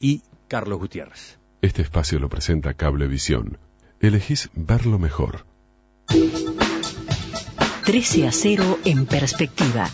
y Carlos Gutiérrez. Este espacio lo presenta Cablevisión. Elegís verlo mejor. 13-0 en perspectiva.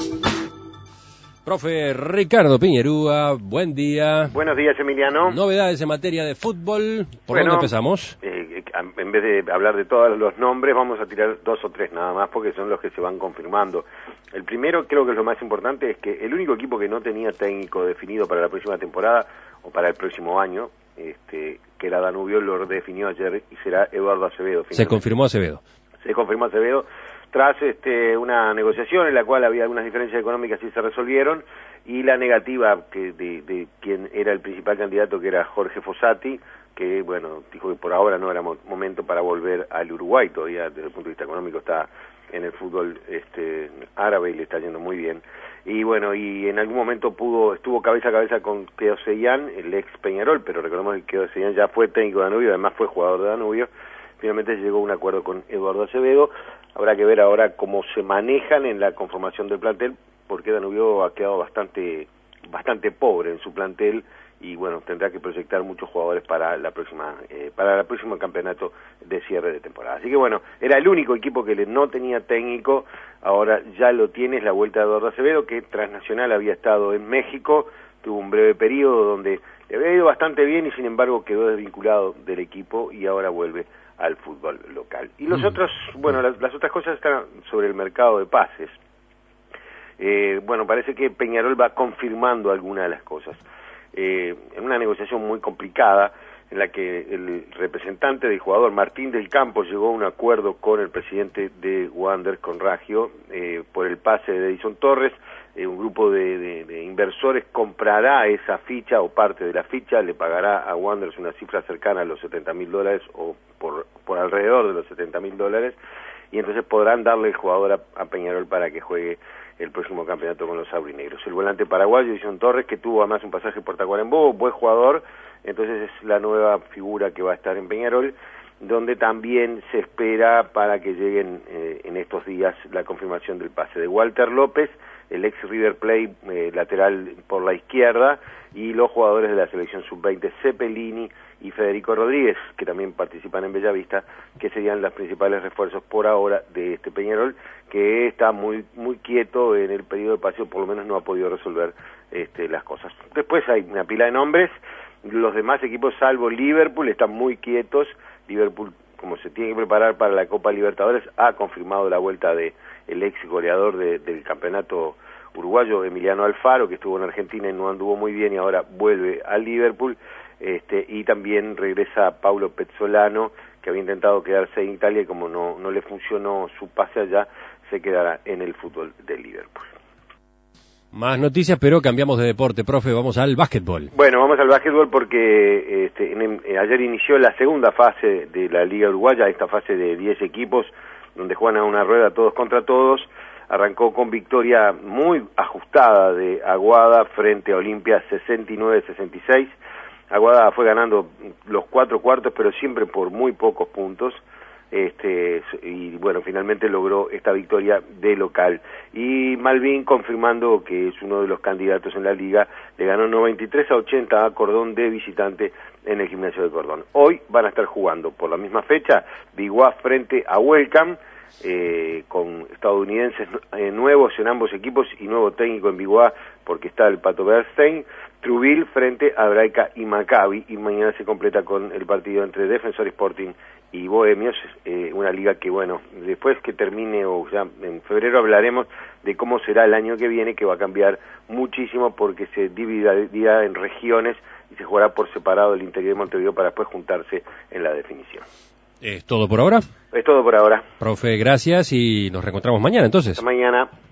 Profe Ricardo Piñerúa, buen día. Buenos días, Emiliano. Novedades en materia de fútbol. ¿Por dónde empezamos? En vez de hablar de todos los nombres, vamos a tirar 2 o 3 nada más, porque son los que se van confirmando. El primero, creo que es lo más importante, es que el único equipo que no tenía técnico definido para la próxima temporada o para el próximo año, que era Danubio, lo definió ayer y será Eduardo Acevedo. Finalmente. Se confirmó Acevedo. Se confirmó Acevedo tras una negociación en la cual había algunas diferencias económicas y se resolvieron, y la negativa de quien era el principal candidato, que era Jorge Fossati, que bueno, dijo que por ahora no era momento para volver al Uruguay. Todavía desde el punto de vista económico está en el fútbol árabe y le está yendo muy bien. Y bueno, y en algún momento estuvo cabeza a cabeza con Quedo Sellán, el ex Peñarol, pero recordemos que Quedo Sellán ya fue técnico de Danubio, además fue jugador de Danubio. Finalmente llegó a un acuerdo con Eduardo Acevedo. Habrá que ver ahora cómo se manejan en la conformación del plantel, porque Danubio ha quedado bastante pobre en su plantel, y bueno, tendrá que proyectar muchos jugadores para el próximo campeonato de cierre de temporada. Así que bueno, era el único equipo que no tenía técnico, ahora ya lo tiene, es la vuelta de Eduardo Acevedo, que Transnacional había estado en México, tuvo un breve periodo donde le había ido bastante bien y sin embargo quedó desvinculado del equipo y ahora vuelve al fútbol local. Y los otros, bueno, las otras cosas están sobre el mercado de pases. Bueno, parece que Peñarol va confirmando algunas de las cosas. En una negociación muy complicada, en la que el representante del jugador, Martín del Campo, llegó a un acuerdo con el presidente de Wander, con Raggio, por el pase de Edison Torres. Un grupo de inversores comprará esa ficha o parte de la ficha, le pagará a Wanderers una cifra cercana a los $70.000 o por alrededor de los $70.000, y entonces podrán darle el jugador a Peñarol para que juegue el próximo campeonato con los aurinegros. El volante paraguayo, Edison Torres, que tuvo además un pasaje por Tacuarembó, buen jugador, entonces es la nueva figura que va a estar en Peñarol, donde también se espera para que lleguen en estos días la confirmación del pase de Walter López, el ex River Plate, lateral por la izquierda, y los jugadores de la selección sub-20, Cepelini y Federico Rodríguez, que también participan en Bellavista, que serían los principales refuerzos por ahora de este Peñarol, que está muy quieto en el periodo de paseo, por lo menos no ha podido resolver las cosas. Después hay una pila de nombres, los demás equipos, salvo Liverpool, están muy quietos. Liverpool, como se tiene que preparar para la Copa Libertadores, ha confirmado la vuelta de el ex goleador del campeonato uruguayo, Emiliano Alfaro, que estuvo en Argentina y no anduvo muy bien y ahora vuelve al Liverpool, y también regresa Paulo Pezzolano, que había intentado quedarse en Italia y como no le funcionó su pase allá, se quedará en el fútbol del Liverpool. Más noticias, pero cambiamos de deporte, profe, vamos al básquetbol. Bueno, vamos al básquetbol porque ayer inició la segunda fase de la Liga Uruguaya, esta fase de 10 equipos, donde juegan a una rueda todos contra todos. Arrancó con victoria muy ajustada de Aguada frente a Olimpia, 69-66. Aguada fue ganando los 4 cuartos, pero siempre por muy pocos puntos. Y bueno, finalmente logró esta victoria de local. Y Malvin, confirmando que es uno de los candidatos en la liga, le ganó 93-80 a Cordón de visitante en el gimnasio de Cordón. Hoy van a estar jugando por la misma fecha Biguá frente a Welcome, con estadounidenses nuevos en ambos equipos y nuevo técnico en Biguá porque está el Pato Bernstein. Truville frente a Braica y Maccabi, y mañana se completa con el partido entre Defensor Sporting y Bohemios, una liga que bueno, después que termine o ya en febrero hablaremos de cómo será el año que viene, que va a cambiar muchísimo porque se dividirá en regiones y se jugará por separado el interior de Montevideo para después juntarse en la definición. ¿Es todo por ahora? Es todo por ahora. Profe, gracias y nos reencontramos mañana entonces. Hasta mañana.